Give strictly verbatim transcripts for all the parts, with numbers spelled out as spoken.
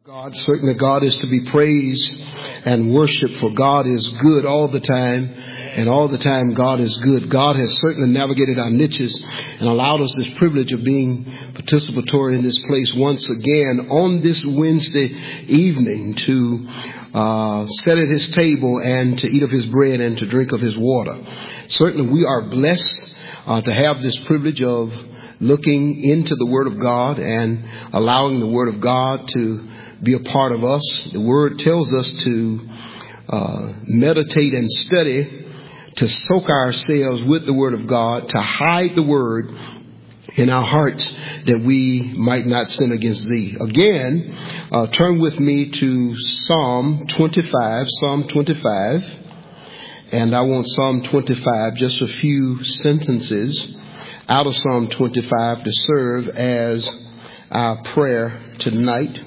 God, certainly God is to be praised and worshiped, for God is good all the time, and all the time God is good. God has certainly navigated our niches and allowed us this privilege of being participatory in this place once again on this Wednesday evening to uh, sit at his table and to eat of his bread and to drink of his water. Certainly we are blessed uh, to have this privilege of looking into the Word of God and allowing the Word of God to be a part of us. The Word tells us to uh, meditate and study, to soak ourselves with the Word of God, to hide the Word in our hearts that we might not sin against thee. Again, uh, turn with me to Psalm twenty-five, Psalm twenty-five, and I want Psalm twenty-five, just a few sentences out of Psalm twenty-five to serve as our prayer tonight.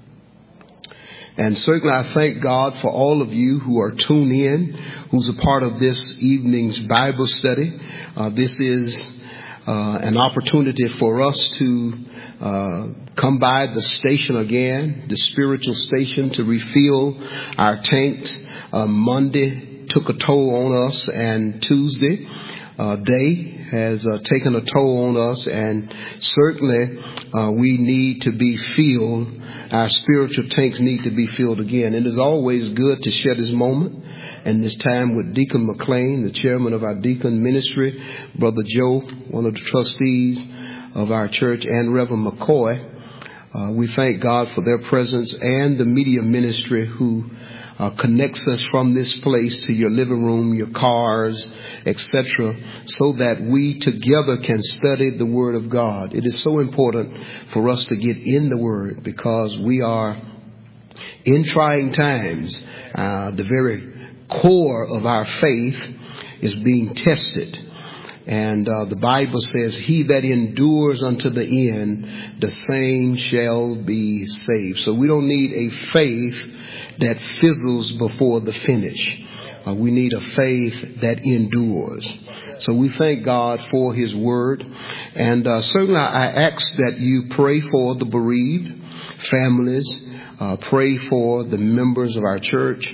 And certainly I thank God for all of you who are tuned in, who's a part of this evening's Bible study. Uh, this is uh, an opportunity for us to uh, come by the station again, the spiritual station, to refill our tanks. Uh, Monday took a toll on us, and Tuesday uh, day has uh, taken a toll on us, and certainly uh, we need to be filled. Our spiritual tanks need to be filled again. It is always good to share this moment and this time with Deacon McLean, the chairman of our deacon ministry, Brother Joe, one of the trustees of our church, and Reverend McCoy. Uh, we thank God for their presence and the media ministry who Uh, connects us from this place to your living room, your cars, et cetera, so that we together can study the Word of God. It is so important for us to get in the Word because we are in trying times. Uh, the very core of our faith is being tested. And uh, the Bible says, he that endures unto the end, the same shall be saved. So we don't need a faith that fizzles before the finish. Uh, we need a faith that endures. So we thank God for his word. And uh, certainly I ask that you pray for the bereaved families. Uh, pray for the members of our church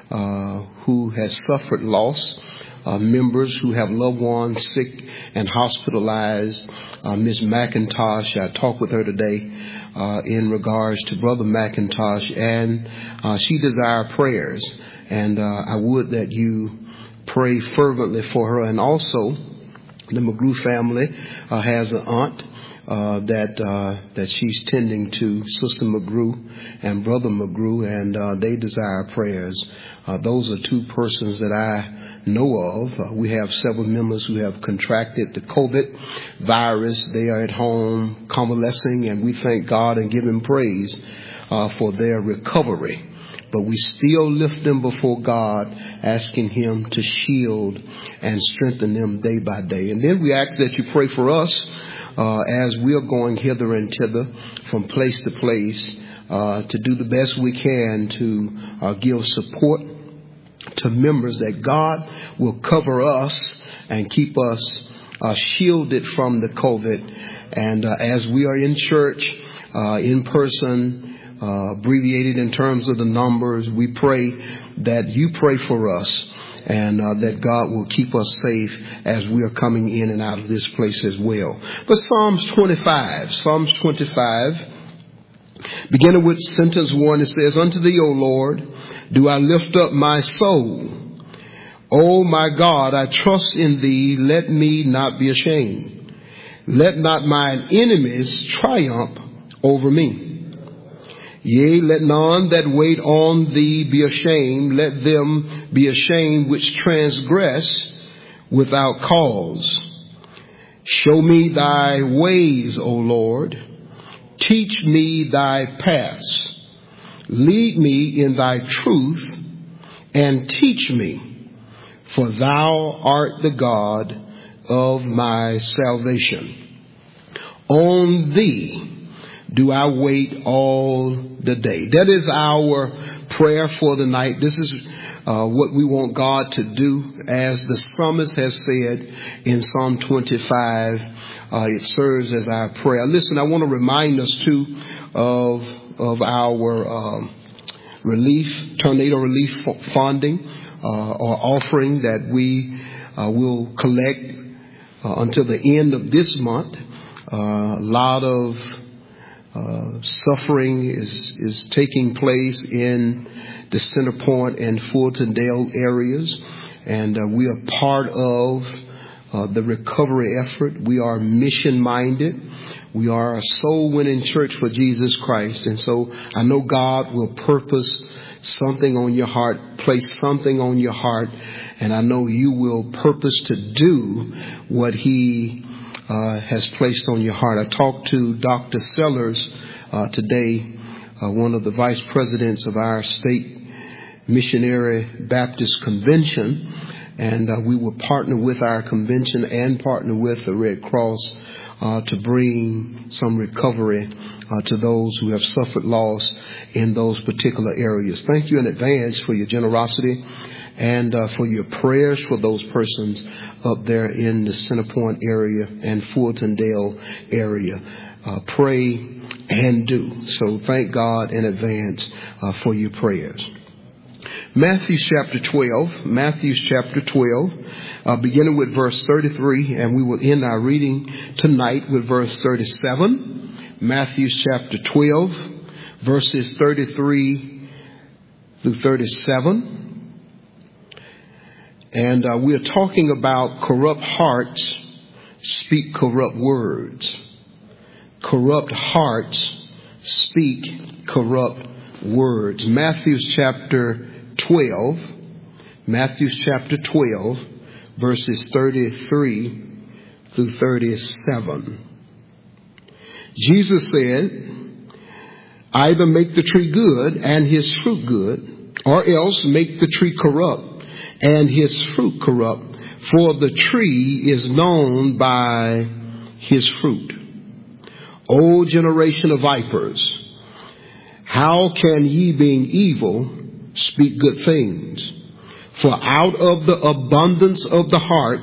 uh, who has suffered loss. Uh, members who have loved ones sick and hospitalized. Uh, Miss McIntosh, I talked with her today uh, in regards to Brother McIntosh, and uh, she desired prayers. And uh, I would that you pray fervently for her. And also, the McGrew family uh, has an aunt Uh, that uh, that she's tending to, Sister McGrew and Brother McGrew, and uh, they desire prayers. Uh, those are two persons that I know of. Uh, we have several members who have contracted the COVID virus. They are at home convalescing, and we thank God and give him praise uh, for their recovery. But we still lift them before God, asking him to shield and strengthen them day by day. And then we ask that you pray for us Uh, as we are going hither and thither from place to place uh, to do the best we can to uh, give support to members, that God will cover us and keep us uh, shielded from the COVID. And uh, as we are in church, uh, in person, uh, abbreviated in terms of the numbers, we pray that you pray for us. And uh, that God will keep us safe as we are coming in and out of this place as well. But Psalms twenty-five, Psalms twenty-five, beginning with sentence one, it says, Unto thee, O Lord, do I lift up my soul. O my God, I trust in thee. Let me not be ashamed. Let not mine enemies triumph over me. Yea, let none that wait on thee be ashamed. Let them be ashamed which transgress without cause. Show me thy ways, O Lord. Teach me thy paths. Lead me in thy truth and teach me. For thou art the God of my salvation. On thee do I wait all the day. That is our prayer for the night. This is uh, what we want God to do. As the psalmist has said in Psalm twenty-five, uh, it serves as our prayer. Listen, I want to remind us too of of our um, relief, tornado relief funding uh, or offering that we uh, will collect uh, until the end of this month. Uh, a lot of uh, suffering is is taking place in the Centerpoint and Fultondale areas, and uh, we are part of uh, the recovery effort. We are mission minded. We are a soul winning church for Jesus Christ, and so I know God will purpose something on your heart, place something on your heart, and I know you will purpose to do what He uh, has placed on your heart. I talked to Doctor Sellers uh, today, uh, one of the vice presidents of our state missionary Baptist convention, and uh, we will partner with our convention and partner with the Red Cross Uh, to bring some recovery uh, to those who have suffered loss in those particular areas. Thank you in advance for your generosity and uh, for your prayers for those persons up there in the Centerpoint area and Fultondale area. Uh, pray and do. So thank God in advance uh, for your prayers. Matthew chapter twelve, Matthew chapter twelve, uh, beginning with verse thirty-three, and we will end our reading tonight with verse thirty-seven. Matthew chapter twelve, verses thirty-three through thirty-seven. And uh, we are talking about corrupt hearts speak corrupt words. Corrupt hearts speak corrupt words. Matthew chapter twelve, Matthew chapter twelve, verses thirty-three through thirty-seven. Jesus said, either make the tree good and his fruit good, or else make the tree corrupt and his fruit corrupt, for the tree is known by his fruit. O generation of vipers, how can ye, being evil, speak good things? For out of the abundance of the heart,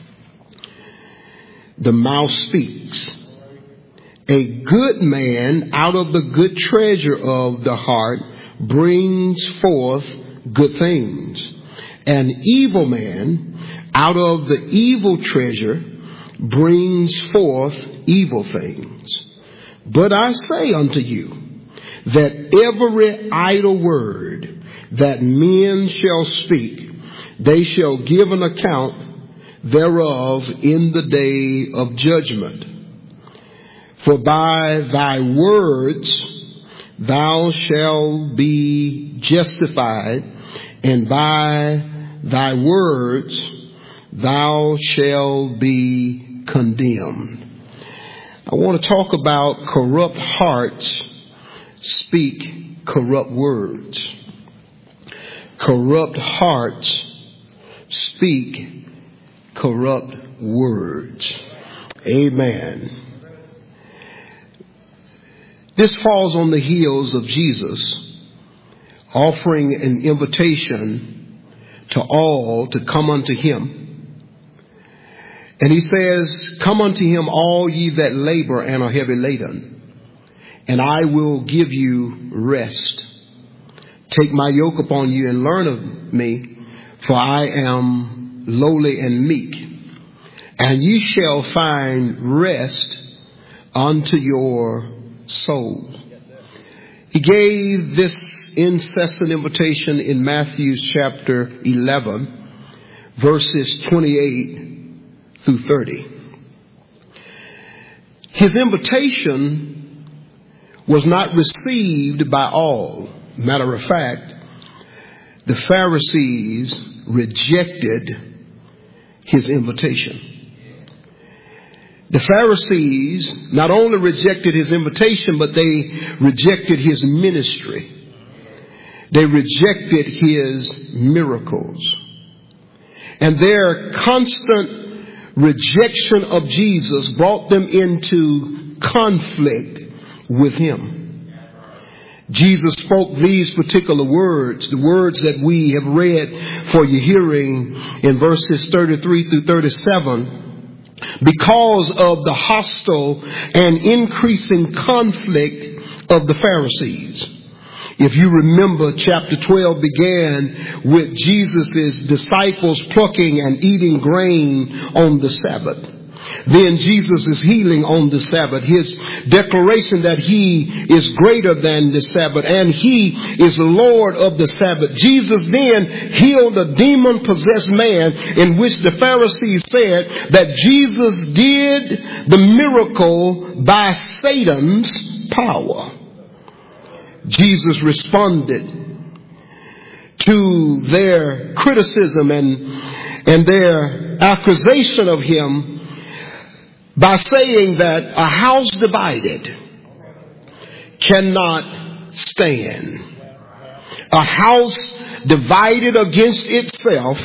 the mouth speaks. A good man out of the good treasure of the heart brings forth good things. An evil man out of the evil treasure brings forth evil things. But I say unto you, that every idle word that men shall speak, they shall give an account thereof in the day of judgment. For by thy words thou shalt be justified, and by thy words thou shalt be condemned. I want to talk about corrupt hearts speak corrupt words. Corrupt hearts speak corrupt words. Amen. This falls on the heels of Jesus offering an invitation to all to come unto him. And he says, come unto him all ye that labor and are heavy laden, and I will give you rest. Take my yoke upon you and learn of me, for I am lowly and meek, and ye shall find rest unto your soul. He gave this incessant invitation in Matthew chapter eleven, verses twenty-eight through thirty. His invitation was not received by all. Matter of fact, the Pharisees rejected his invitation. The Pharisees not only rejected his invitation, but they rejected his ministry. They rejected his miracles. And their constant rejection of Jesus brought them into conflict with him. Jesus spoke these particular words, the words that we have read for your hearing in verses thirty-three through thirty-seven, because of the hostile and increasing conflict of the Pharisees. If you remember, chapter twelve began with Jesus' disciples plucking and eating grain on the Sabbath. Then Jesus is healing on the Sabbath. His declaration that he is greater than the Sabbath and he is Lord of the Sabbath. Jesus then healed a demon-possessed man, in which the Pharisees said that Jesus did the miracle by Satan's power. Jesus responded to their criticism and, and their accusation of him by saying that a house divided cannot stand. A house divided against itself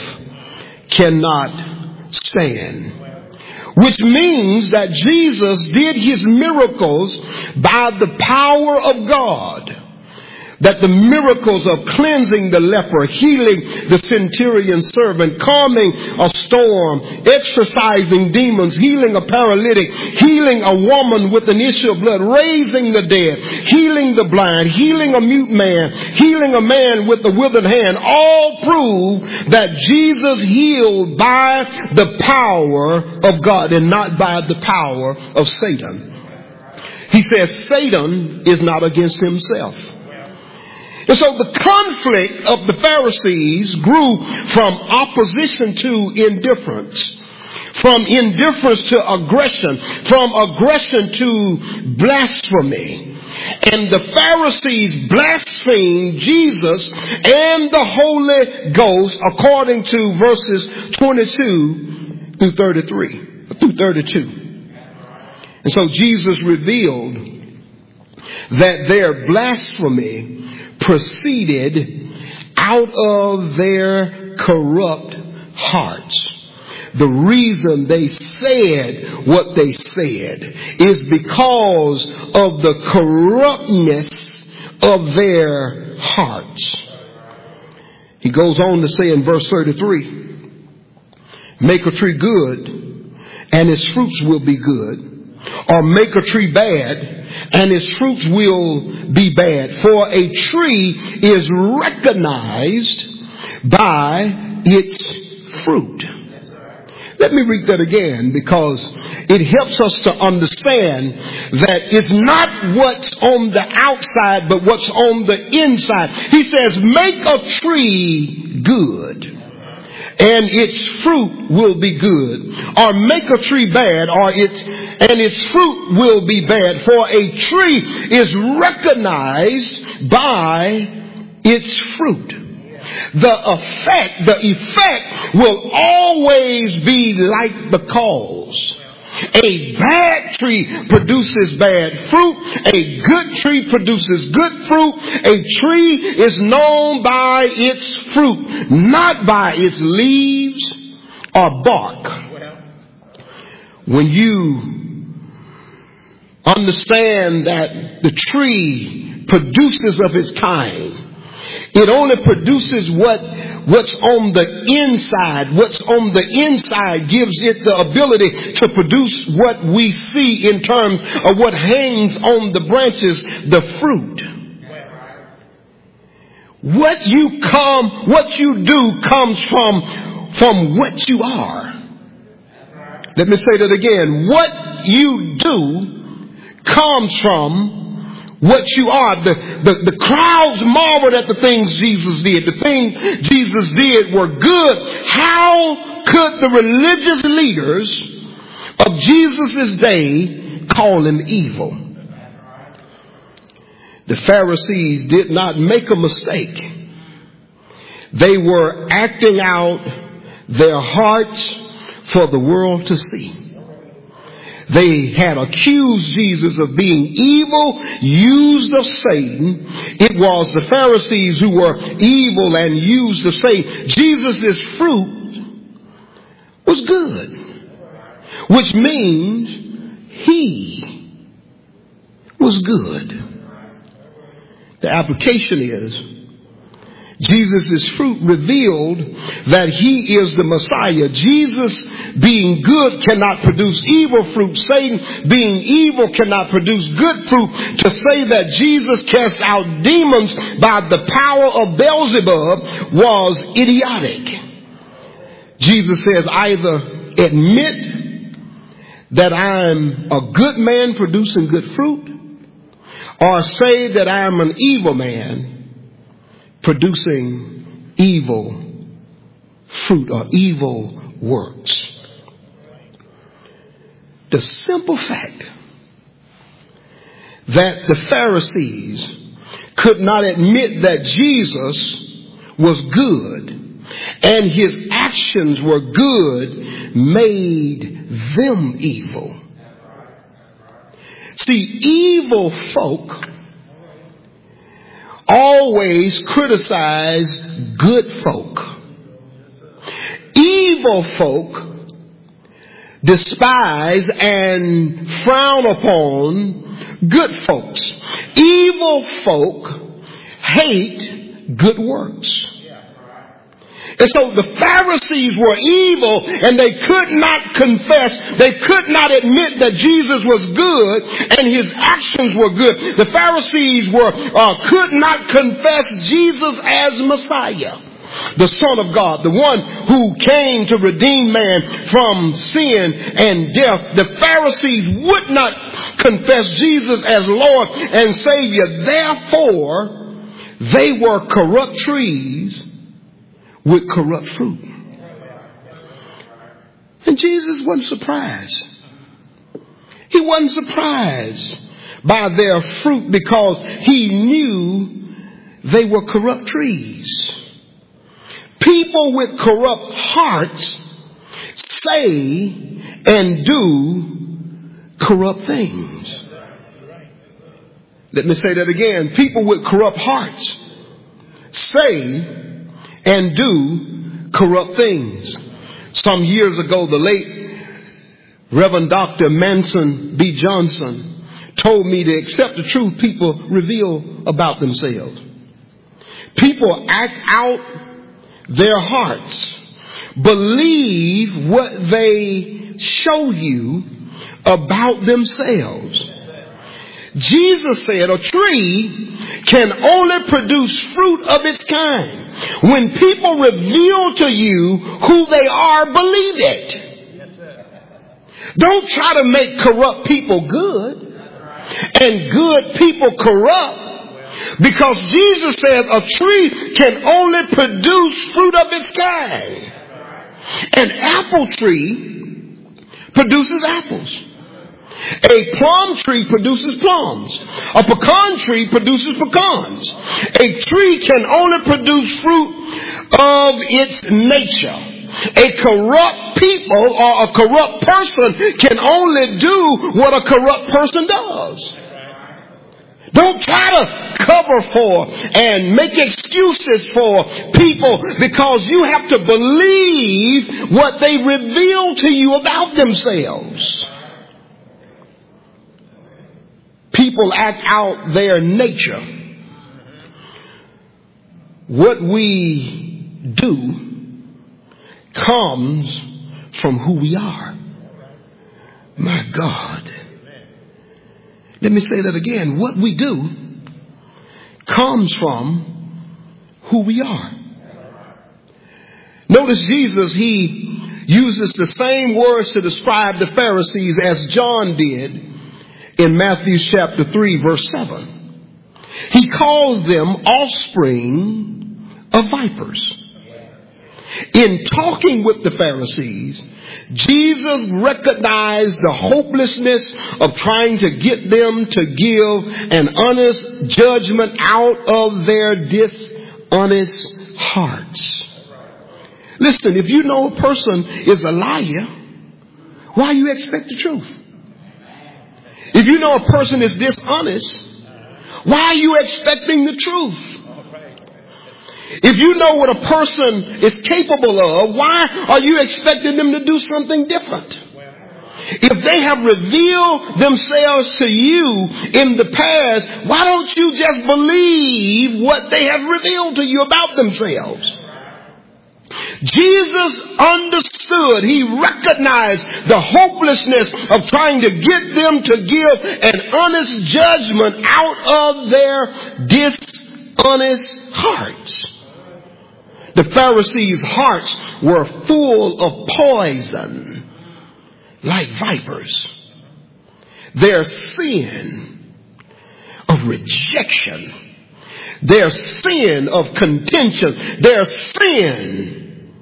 cannot stand. Which means that Jesus did his miracles by the power of God. That the miracles of cleansing the leper, healing the centurion's servant, calming a storm, exorcising demons, healing a paralytic, healing a woman with an issue of blood, raising the dead, healing the blind, healing a mute man, healing a man with a withered hand, all prove that Jesus healed by the power of God and not by the power of Satan. He says Satan is not against himself. And so the conflict of the Pharisees grew from opposition to indifference, from indifference to aggression, from aggression to blasphemy. And the Pharisees blasphemed Jesus and the Holy Ghost, according to verses twenty-two through thirty-three, through thirty-two. And so Jesus revealed that their blasphemy proceeded out of their corrupt hearts. The reason they said what they said is because of the corruptness of their hearts. He goes on to say in verse thirty-three, make a tree good and its fruits will be good. Or make a tree bad, and its fruits will be bad. For a tree is recognized by its fruit. Let me read that again, because it helps us to understand that it's not what's on the outside, but what's on the inside. He says, make a tree good, and its fruit will be good. Or make a tree bad, or its and its fruit will be bad. For a tree is recognized by its fruit. The effect, the effect will always be like the cause. A bad tree produces bad fruit. A good tree produces good fruit. A tree is known by its fruit, not by its leaves or bark. When you understand that the tree produces of its kind, it only produces what what's on the inside. What's on the inside gives it the ability to produce what we see in terms of what hangs on the branches, the fruit. What you come, what you do comes from, from what you are. Let me say that again. What you do comes from what you are. The, the, the crowds marveled at the things Jesus did. The things Jesus did were good. How could the religious leaders of Jesus' day call him evil? The Pharisees did not make a mistake. They were acting out their hearts for the world to see. They had accused Jesus of being evil, used of Satan. It was the Pharisees who were evil and used of Satan. Jesus' fruit was good, which means he was good. The application is, Jesus' fruit revealed that he is the Messiah. Jesus being good cannot produce evil fruit. Satan being evil cannot produce good fruit. To say that Jesus cast out demons by the power of Beelzebub was idiotic. Jesus says, either admit that I'm a good man producing good fruit, or say that I'm an evil man producing evil fruit or evil works. The simple fact that the Pharisees could not admit that Jesus was good and his actions were good made them evil. See, evil folk always criticize good folk. Evil folk despise and frown upon good folks. Evil folk hate good works. And so the Pharisees were evil and they could not confess, they could not admit that Jesus was good and his actions were good. The Pharisees were uh, could not confess Jesus as Messiah, the Son of God, the one who came to redeem man from sin and death. The Pharisees would not confess Jesus as Lord and Savior. Therefore, they were corrupt trees with corrupt fruit. And Jesus wasn't surprised. He wasn't surprised by their fruit because he knew they were corrupt trees. People with corrupt hearts say and do corrupt things. Let me say that again. People with corrupt hearts say and do corrupt things. Some years ago, the late Reverend Doctor Manson B. Johnson told me to accept the truth people reveal about themselves. People act out their hearts, believe what they show you about themselves. Jesus said a tree can only produce fruit of its kind. When people reveal to you who they are, believe it. Don't try to make corrupt people good and good people corrupt, because Jesus said a tree can only produce fruit of its kind. An apple tree produces apples. A plum tree produces plums. A pecan tree produces pecans. A tree can only produce fruit of its nature. A corrupt people or a corrupt person can only do what a corrupt person does. Don't try to cover for and make excuses for people, because you have to believe what they reveal to you about themselves. People act out their nature. What we do comes from who we are. My God. Let me say that again. What we do comes from who we are. Notice Jesus, he uses the same words to describe the Pharisees as John did in Matthew chapter three, verse seven. He calls them offspring of vipers. In talking with the Pharisees, Jesus recognized the hopelessness of trying to get them to give an honest judgment out of their dishonest hearts. Listen, if you know a person is a liar, why you expect the truth? If you know a person is dishonest, why are you expecting the truth? If you know what a person is capable of, why are you expecting them to do something different? If they have revealed themselves to you in the past, why don't you just believe what they have revealed to you about themselves? Jesus understood, he recognized the hopelessness of trying to get them to give an honest judgment out of their dishonest hearts. The Pharisees' hearts were full of poison, like vipers. Their sin of rejection, their sin of contention, their sin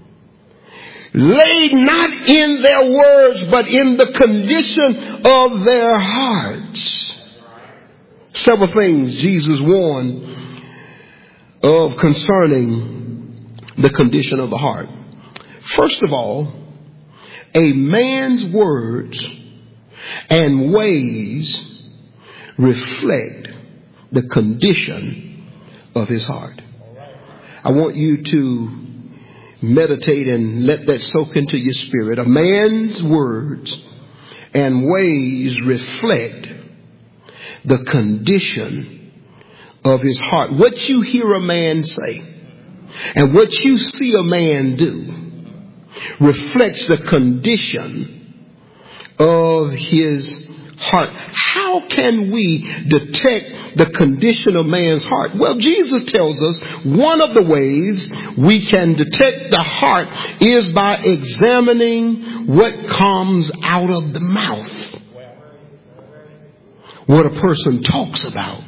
lay not in their words, but in the condition of their hearts. Several things Jesus warned of concerning the condition of the heart. First of all, a man's words and ways reflect the condition of his heart. I want you to meditate and let that soak into your spirit. A man's words and ways reflect the condition of his heart. What you hear a man say and what you see a man do reflects the condition of his heart. How can we detect the condition of man's heart? Well, Jesus tells us one of the ways we can detect the heart is by examining what comes out of the mouth. What a person talks about.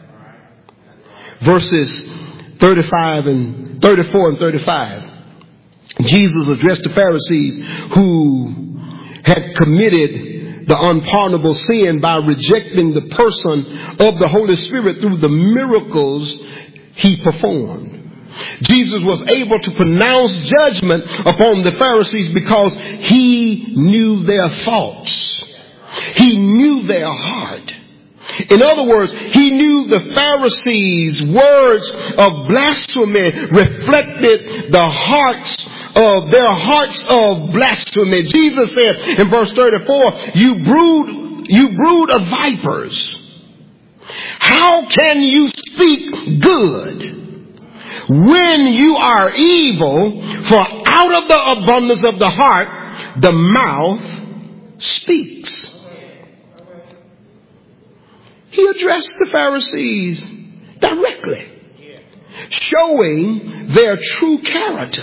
Verses thirty-five and thirty-four and thirty-five. Jesus addressed the Pharisees who had committed the unpardonable sin by rejecting the person of the Holy Spirit through the miracles he performed. Jesus was able to pronounce judgment upon the Pharisees because he knew their thoughts. He knew their heart. In other words, he knew the Pharisees' words of blasphemy reflected the hearts of their hearts of blasphemy. Jesus said in verse thirty-four, you brood, you brood of vipers. How can you speak good when you are evil? For out of the abundance of the heart, the mouth speaks. He addressed the Pharisees directly, showing their true character.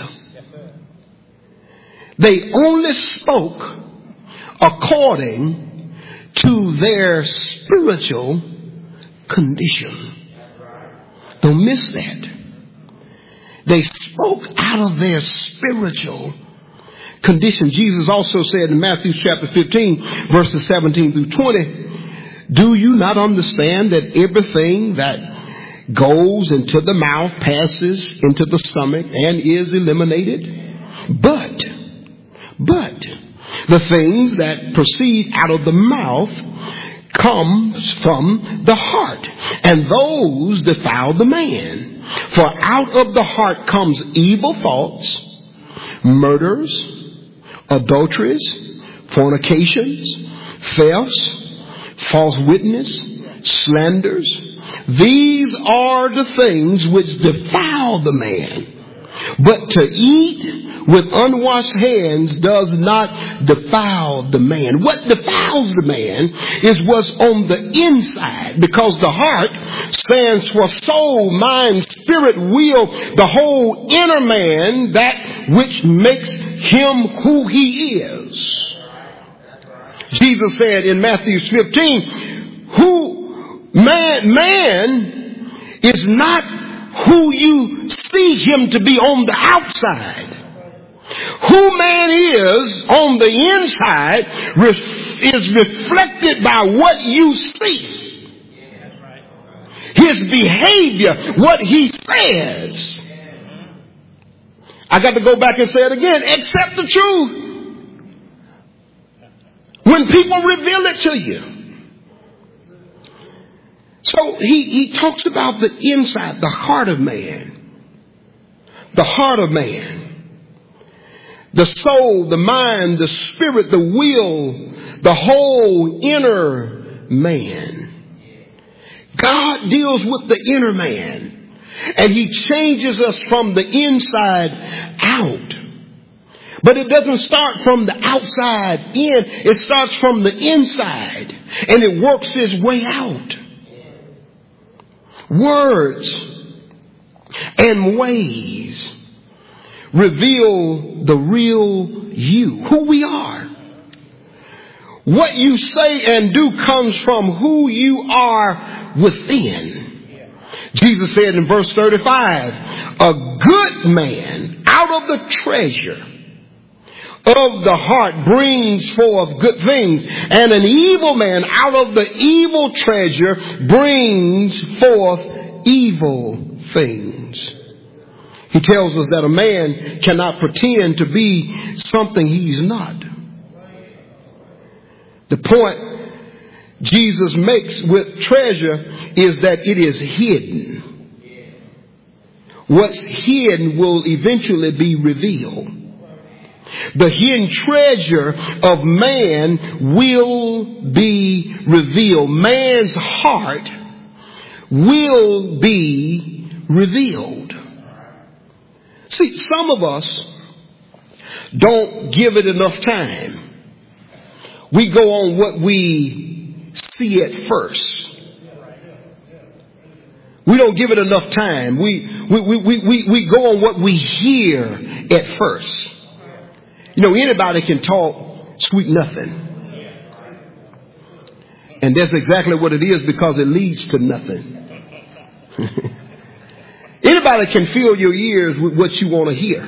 They only spoke according to their spiritual condition. Don't miss that. They spoke out of their spiritual condition. Jesus also said in Matthew chapter fifteen, verses seventeen through twenty, do you not understand that everything that goes into the mouth passes into the stomach and is eliminated? But, but the things that proceed out of the mouth comes from the heart, and those defile the man. For out of the heart comes evil thoughts, murders, adulteries, fornications, thefts, false witness, slanders. These are the things which defile the man. But to eat with unwashed hands does not defile the man. What defiles the man is what's on the inside, because the heart stands for soul, mind, spirit, will, the whole inner man, that which makes him who he is. Jesus said in Matthew fifteen, who man, man is not who you see him to be on the outside. Who man is on the inside ref, is reflected by what you see. His behavior, what he says. I got to go back and say it again. Accept the truth. When people reveal it to you. So he, he talks about the inside, the heart of man. The heart of man. The soul, the mind, the spirit, the will, the whole inner man. God deals with the inner man, and he changes us from the inside out. But it doesn't start from the outside in. It starts from the inside, and it works its way out. Words and ways reveal the real you, who we are. What you say and do comes from who you are within. Jesus said in verse thirty-five, a good man out of the treasure of the heart brings forth good things, and an evil man out of the evil treasure brings forth evil things. He tells us that a man cannot pretend to be something he's not. The point Jesus makes with treasure is that it is hidden. What's hidden will eventually be revealed. The hidden treasure of man will be revealed. Man's heart will be revealed. See, some of us don't give it enough time. We go on what we see at first. We don't give it enough time. We, we, we, we, we go on what we hear at first. You know, anybody can talk sweet nothing. And that's exactly what it is, because it leads to nothing. Anybody can fill your ears with what you want to hear.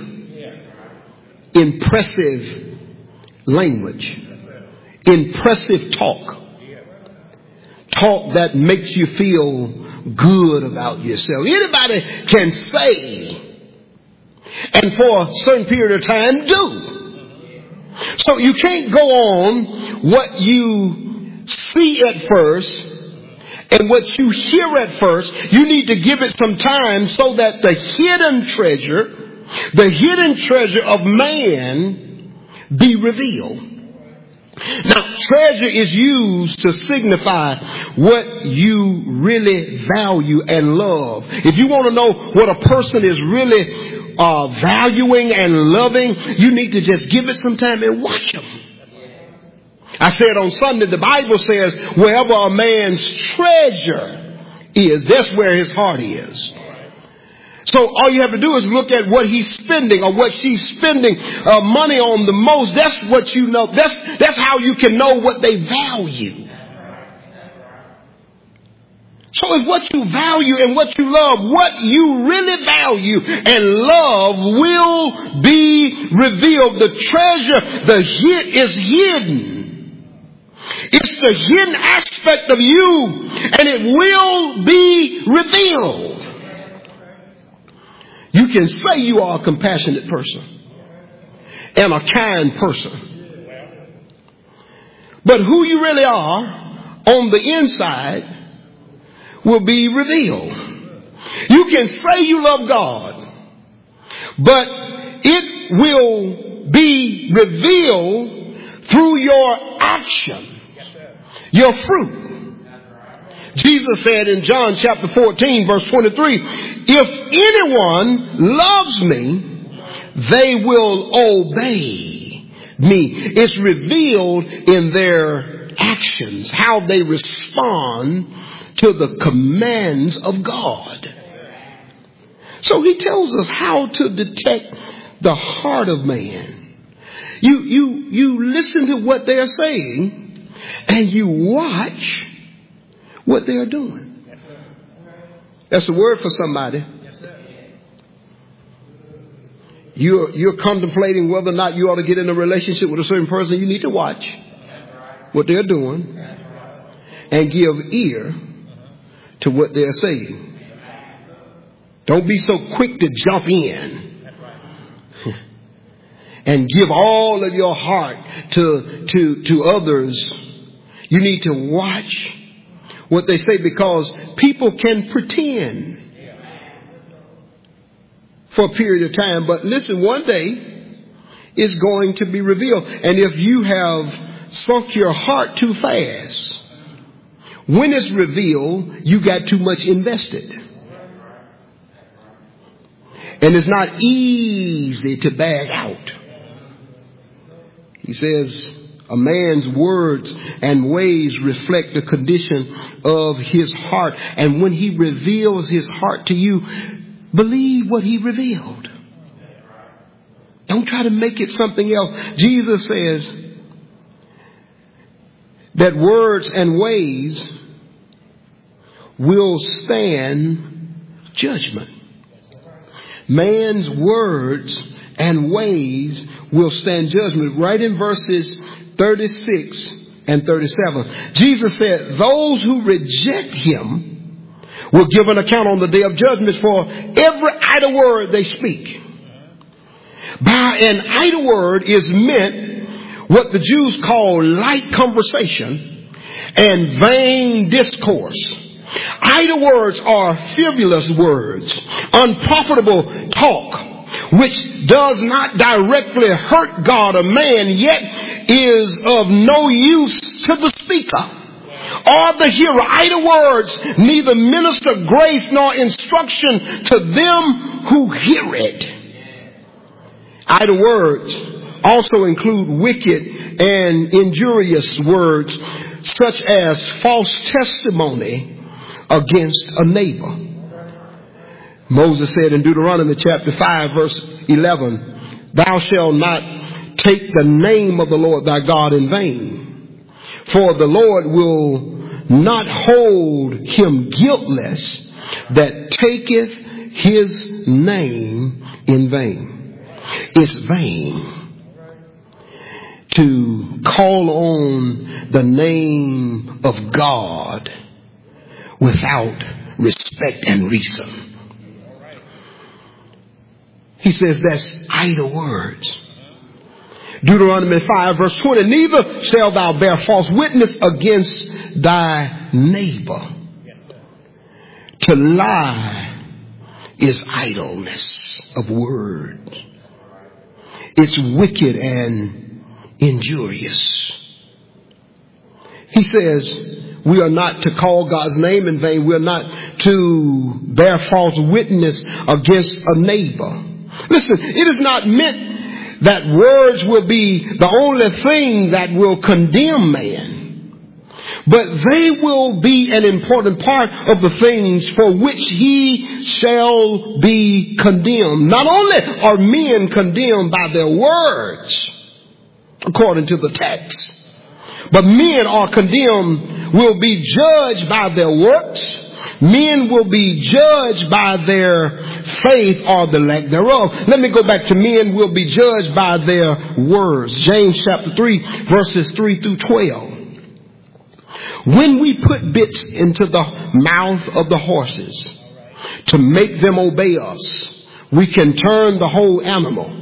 Impressive language. Impressive talk. Talk that makes you feel good about yourself. Anybody can say, and for a certain period of time do. So you can't go on what you see at first and what you hear at first. You need to give it some time so that the hidden treasure, the hidden treasure of man be revealed. Now, treasure is used to signify what you really value and love. If you want to know what a person is really uh, valuing and loving, you need to just give it some time and watch them. I said on Sunday, the Bible says, wherever a man's treasure is, that's where his heart is. So all you have to do is look at what he's spending or what she's spending uh, money on the most. That's what you know. That's, that's how you can know what they value. So if what you value and what you love, what you really value and love will be revealed. The treasure, the hid is hidden. It's the hidden aspect of you, and it will be revealed. You can say you are a compassionate person and a kind person. But who you really are on the inside will be revealed. You can say you love God, but it will be revealed through your action, your fruit. Jesus said in John chapter fourteen, verse twenty-three, if anyone loves me, they will obey me. It's revealed in their actions, how they respond to the commands of God. So he tells us how to detect the heart of man. You, you, you listen to what they're saying and you watch what they're doing. That's a word for somebody. You're, you're contemplating whether or not you ought to get in a relationship with a certain person. You need to watch what they're doing and give ear to what they're saying. Don't be so quick to jump in and give all of your heart to, to, to others. You need to watch what they say, because people can pretend for a period of time. But listen, one day it's going to be revealed. And if you have sunk your heart too fast. When it's revealed, you got too much invested. And it's not easy to bag out. He says, a man's words and ways reflect the condition of his heart. And when he reveals his heart to you, believe what he revealed. Don't try to make it something else. Jesus says that words and ways will stand judgment. Man's words and ways will stand judgment. Right in verses thirty-six and thirty-seven. Jesus said, those who reject him will give an account on the day of judgment for every idle word they speak. By an idle word is meant what the Jews call light conversation and vain discourse. Idle words are frivolous words, unprofitable talk, which does not directly hurt God or man, yet is of no use to the speaker or the hearer. Idle words neither minister grace nor instruction to them who hear it. Idle words also include wicked and injurious words, such as false testimony against a neighbor. Moses said in Deuteronomy chapter five, verse eleven, thou shalt not take the name of the Lord thy God in vain, for the Lord will not hold him guiltless that taketh his name in vain. It's vain to call on the name of God without respect and reason. He says that's idle words. Deuteronomy five verse twenty, neither shalt thou bear false witness against thy neighbor. To lie is idleness of words. It's wicked and injurious. He says we are not to call God's name in vain. We are not to bear false witness against a neighbor. Listen, it is not meant that words will be the only thing that will condemn man. But they will be an important part of the things for which he shall be condemned. Not only are men condemned by their words, according to the text, but men are condemned, will be judged by their works. Men will be judged by their faith or the lack thereof. Let me go back to men will be judged by their words. James chapter three, verses three through twelve. When we put bits into the mouth of the horses to make them obey us, we can turn the whole animal.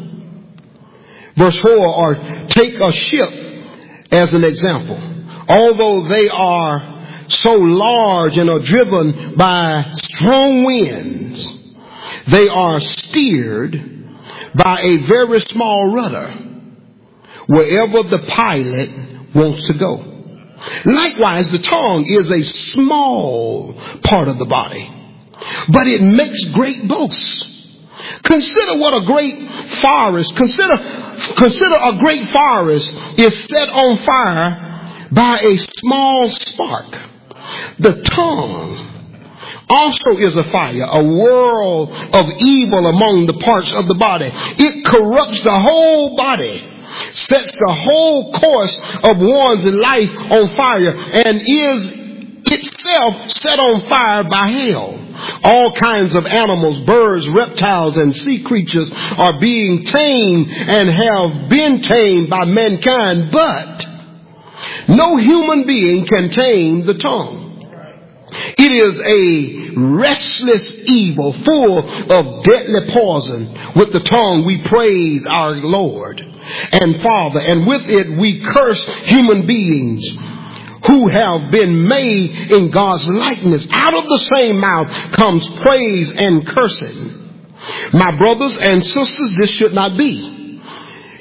Verse four, or take a ship as an example. Although they are so large and are driven by strong winds, they are steered by a very small rudder wherever the pilot wants to go. Likewise, the tongue is a small part of the body, but it makes great boasts. Consider what a great forest, consider, consider a great forest is set on fire by a small spark. The tongue also is a fire, a whirl of evil among the parts of the body. It corrupts the whole body, sets the whole course of one's life on fire, and is itself set on fire by hell. All kinds of animals, birds, reptiles, and sea creatures are being tamed and have been tamed by mankind, but no human being can tame the tongue. It is a restless evil full of deadly poison. With the tongue we praise our Lord and Father, and with it we curse human beings who have been made in God's likeness. Out of the same mouth comes praise and cursing. My brothers and sisters, this should not be.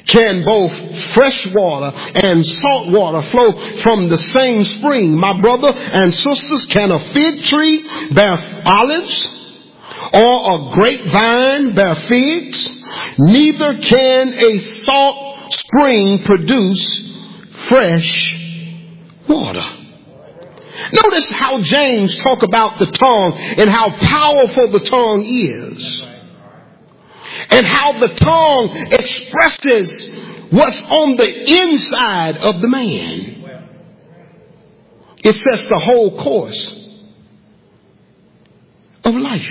Can both fresh water and salt water flow from the same spring? My brother and sisters, can a fig tree bear olives or a grapevine bear figs? Neither can a salt spring produce fresh water. Notice how James talk about the tongue and how powerful the tongue is. And how the tongue expresses what's on the inside of the man. It sets the whole course of life.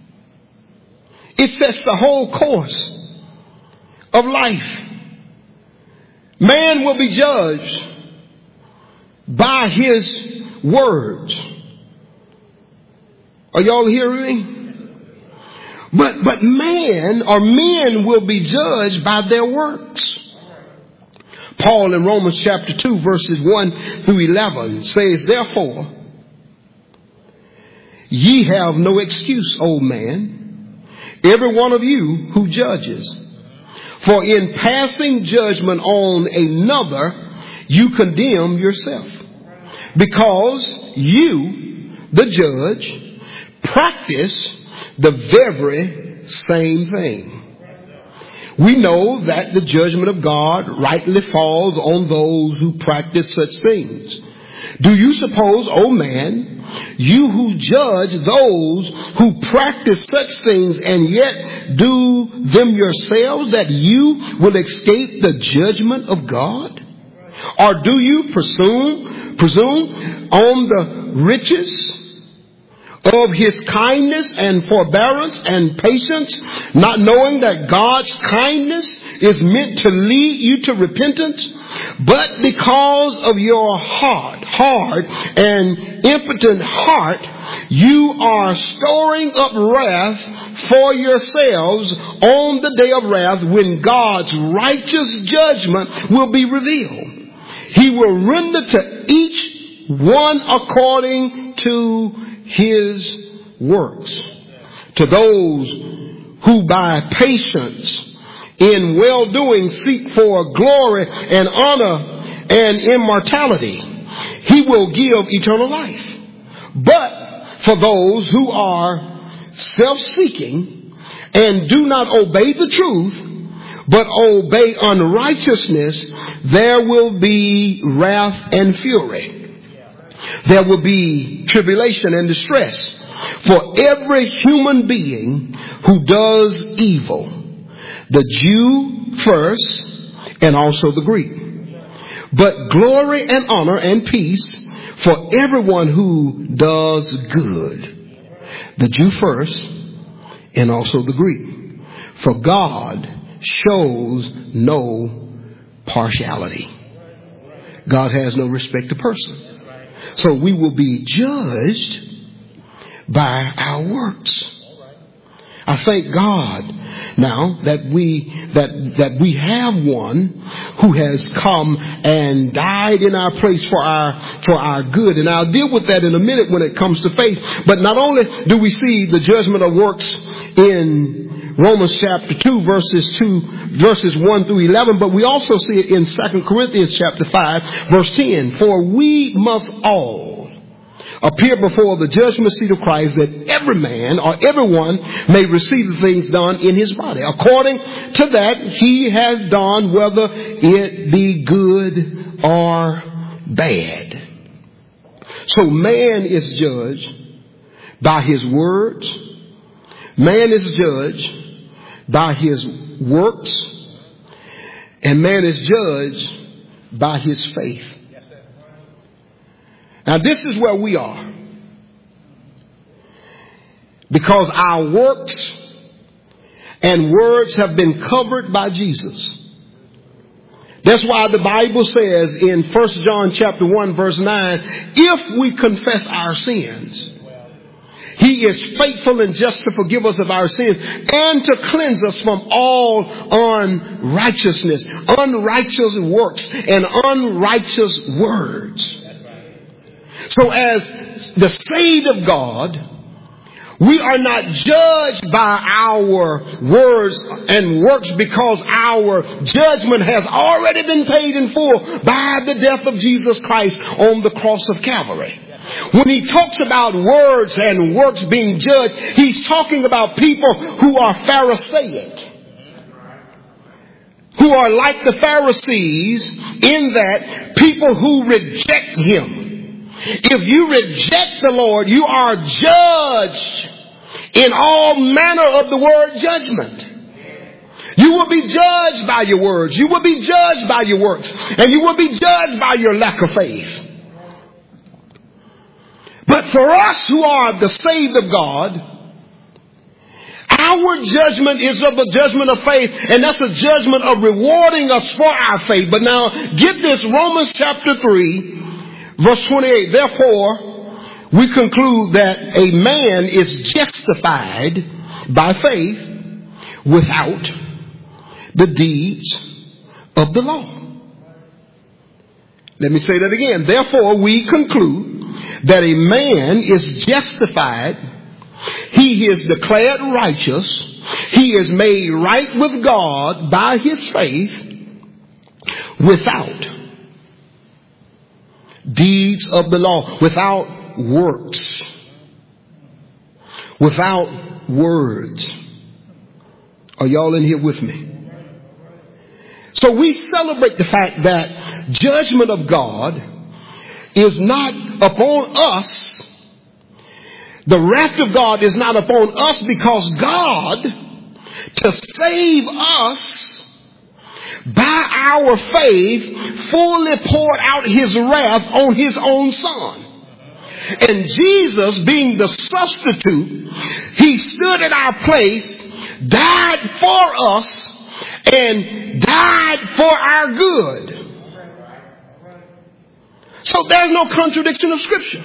It sets the whole course of life. Man will be judged by his words. Are y'all hearing me? But, but man or men will be judged by their works. Paul in Romans chapter two verses one through eleven says, therefore, ye have no excuse, O man, every one of you who judges. For in passing judgment on another, you condemn yourself. Because you, the judge, practice the very same thing. We know that the judgment of God rightly falls on those who practice such things. Do you suppose, O man, you who judge those who practice such things and yet do them yourselves, that you will escape the judgment of God? Or do you presume, presume on the riches of his kindness and forbearance and patience, not knowing that God's kindness is meant to lead you to repentance? But because of your hard, hard and impotent heart, you are storing up wrath for yourselves on the day of wrath, when God's righteous judgment will be revealed. He will render to each one according to his works. To those who by patience in well-doing seek for glory and honor and immortality, he will give eternal life. But for those who are self-seeking and do not obey the truth, but obey unrighteousness, there will be wrath and fury. There will be tribulation and distress for every human being who does evil, the Jew first and also the Greek. But glory and honor and peace for everyone who does good, the Jew first and also the Greek. For God shows no partiality. God has no respect to person. So we will be judged by our works. I thank God now that we that that we have one who has come and died in our place for our for our good. And I'll deal with that in a minute when it comes to faith. But not only do we see the judgment of works in Romans chapter two verses two verses one through eleven, but we also see it in Second Corinthians chapter five verse ten. For we must all appear before the judgment seat of Christ, that every man or everyone may receive the things done in his body, according to that he has done, whether it be good or bad. So man is judged by his words. Man is judged by his works. And man is judged by his faith. Now this is where we are. Because our works and words have been covered by Jesus. That's why the Bible says in First John chapter one verse nine, if we confess our sins, he is faithful and just to forgive us of our sins and to cleanse us from all unrighteousness, unrighteous works and unrighteous words. So as the saved of God, We are not judged by our words and works because our judgment has already been paid in full by the death of Jesus Christ on the cross of Calvary. When he talks about words and works being judged, he's talking about people who are Pharisaic, who are like the Pharisees in that people who reject him. If you reject the Lord, you are judged in all manner of the word judgment. You will be judged by your words. You will be judged by your works. And you will be judged by your lack of faith. But for us who are the saved of God, our judgment is of the judgment of faith, and that's a judgment of rewarding us for our faith. But now, get this, Romans chapter three, verse twenty-eight. Therefore, we conclude that a man is justified by faith without the deeds of the law. Let me say that again. Therefore, we conclude that a man is justified. He is declared righteous. He is made right with God by his faith without deeds of the law, without works, without words. Are y'all in here with me? So we celebrate the fact that judgment of God is not upon us. The wrath of God is not upon us because God, to save us by our faith, fully poured out his wrath on his own son. And Jesus, being the substitute, he stood in our place, died for us, and died for our good. So there's no contradiction of Scripture.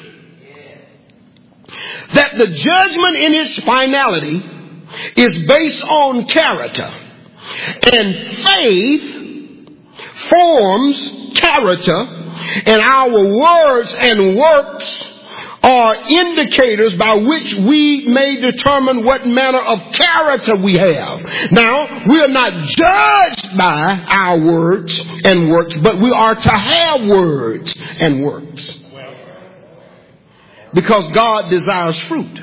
That the judgment in its finality is based on character. And faith forms character, and our words and works are indicators by which we may determine what manner of character we have. Now, we are not judged by our words and works, but we are to have words and works. Because God desires fruit.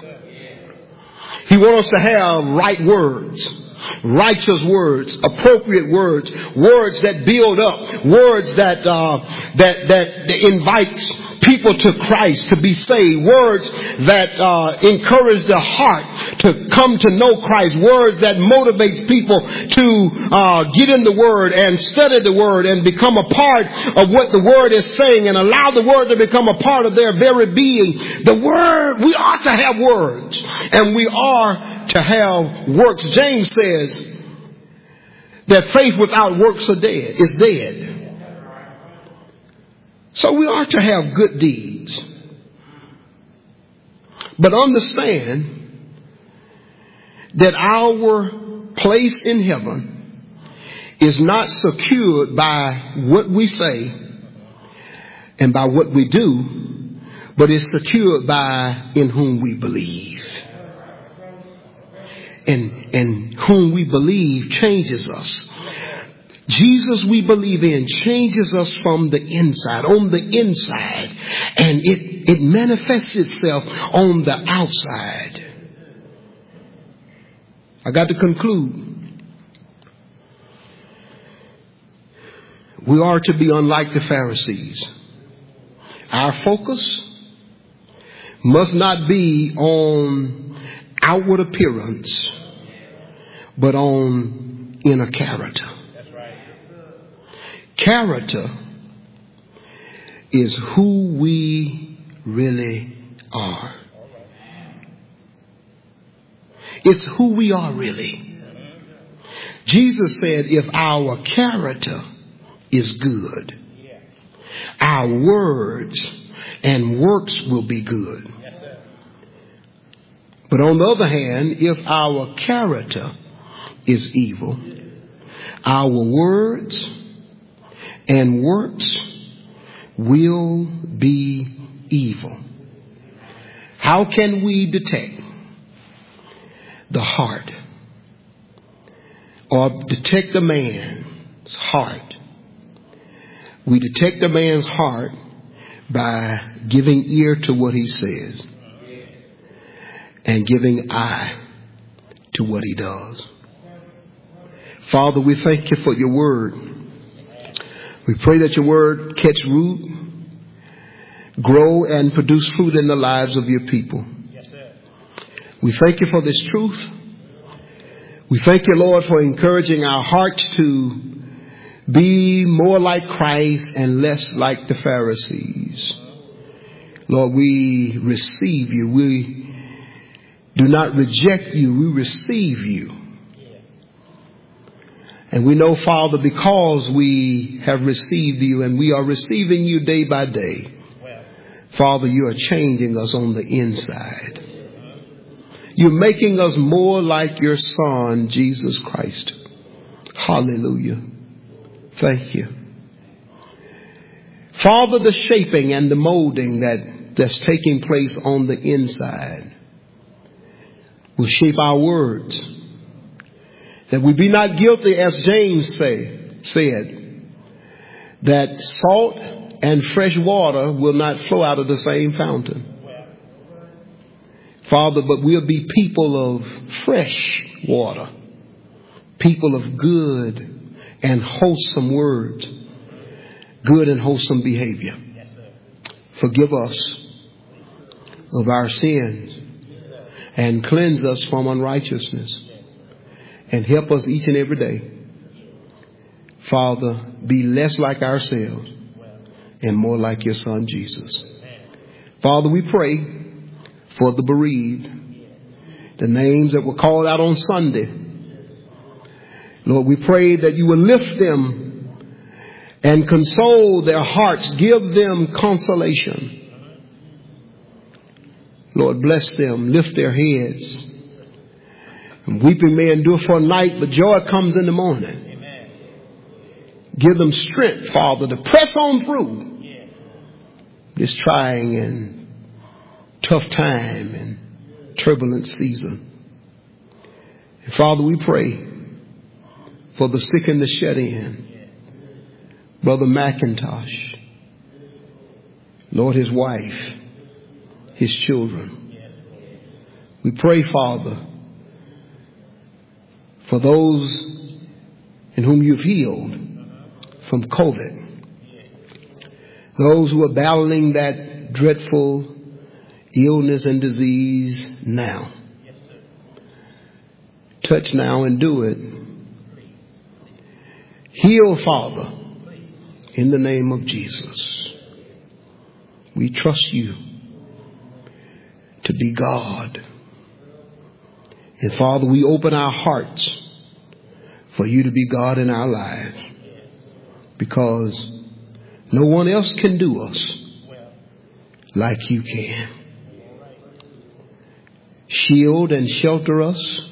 He wants us to have right words, righteous words, appropriate words, words that build up, words that uh, that that invites people to Christ to be saved, words that uh, encourage the heart to come to know Christ, words that motivate people to uh, get in the Word and study the Word and become a part of what the Word is saying and allow the Word to become a part of their very being. The Word, we are to have words and we are to have works. James says that faith without works are dead, is dead. So we are to have good deeds. But understand that our place in heaven is not secured by what we say and by what we do, but is secured by in whom we believe. And, and whom we believe changes us. Jesus, we believe in, changes us from the inside, on the inside, and it, it manifests itself on the outside. I got to conclude. We are to be unlike the Pharisees. Our focus must not be on outward appearance, but on inner character. Character is who we really are. It's who we are really. Jesus said if our character is good, our words and works will be good. But on the other hand, if our character is evil, our words and works will be evil. How can we detect the heart, or detect a man's heart. We detect a man's heart by giving ear to what he says and giving eye to what he does. Father, we thank you for your word. We pray that your word catch root, grow, and produce fruit in the lives of your people. We thank you for this truth. We thank you, Lord, for encouraging our hearts to be more like Christ and less like the Pharisees. Lord, we receive you. We do not reject you. We receive you. And we know, Father, because we have received you and we are receiving you day by day, Father, you are changing us on the inside. You're making us more like your Son, Jesus Christ. Hallelujah. Thank you. Father, the shaping and the molding that, that's taking place on the inside will shape our words. That we be not guilty, as James say, said, that salt and fresh water will not flow out of the same fountain. Father, but we'll be people of fresh water, people of good and wholesome words, good and wholesome behavior. Forgive us of our sins and cleanse us from unrighteousness. And help us each and every day, Father, be less like ourselves and more like your Son, Jesus. Father, we pray for the bereaved, the names that were called out on Sunday. Lord, we pray that you will lift them and console their hearts, give them consolation. Lord, bless them, lift their heads. And weeping may endure for a night, but joy comes in the morning. Amen. Give them strength, Father, to press on through yeah. this trying and tough time and turbulent season. And Father, we pray for the sick and the shut in. Yeah. Brother McIntosh, Lord, his wife, his children. Yeah. We pray, Father, for those in whom you've healed from COVID. Those who are battling that dreadful illness and disease now. Touch now and do it. Heal, Father, in the name of Jesus. We trust you to be God. And Father, we open our hearts for you to be God in our lives, because no one else can do us like you can. Shield and shelter us,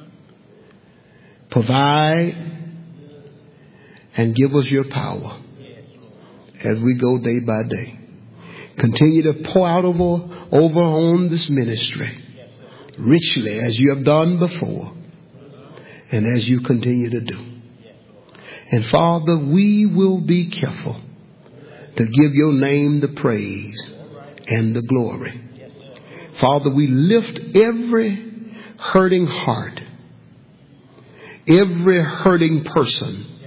provide and give us your power as we go day by day. Continue to pour out over, over on this ministry richly as you have done before and as you continue to do. And Father, we will be careful to give your name the praise and the glory. Father, we lift every hurting heart, every hurting person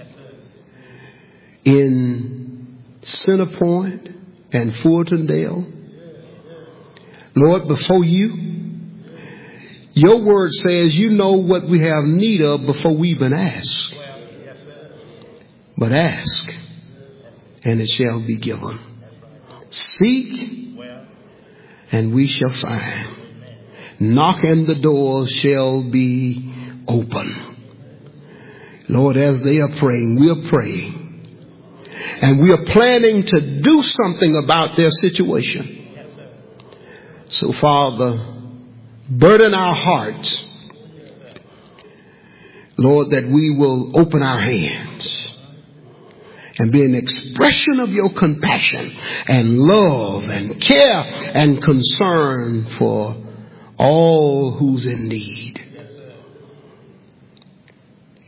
in Centerpoint and Fultondale, Lord, before you. Your word says you know what we have need of before we even ask. But ask, and it shall be given. Seek, and we shall find. Knock, and the door shall be open. Lord, as they are praying, we are praying. And we are planning to do something about their situation. So, Father, burden our hearts, Lord, that we will open our hands and be an expression of your compassion and love and care and concern for all who's in need.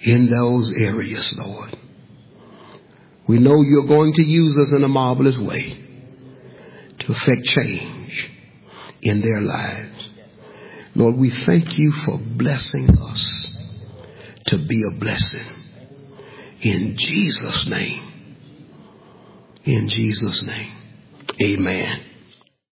in those areas, Lord. We know you're going to use us in a marvelous way to affect change in their lives. Lord, we thank you for blessing us to be a blessing. In Jesus' name. In Jesus' name. Amen.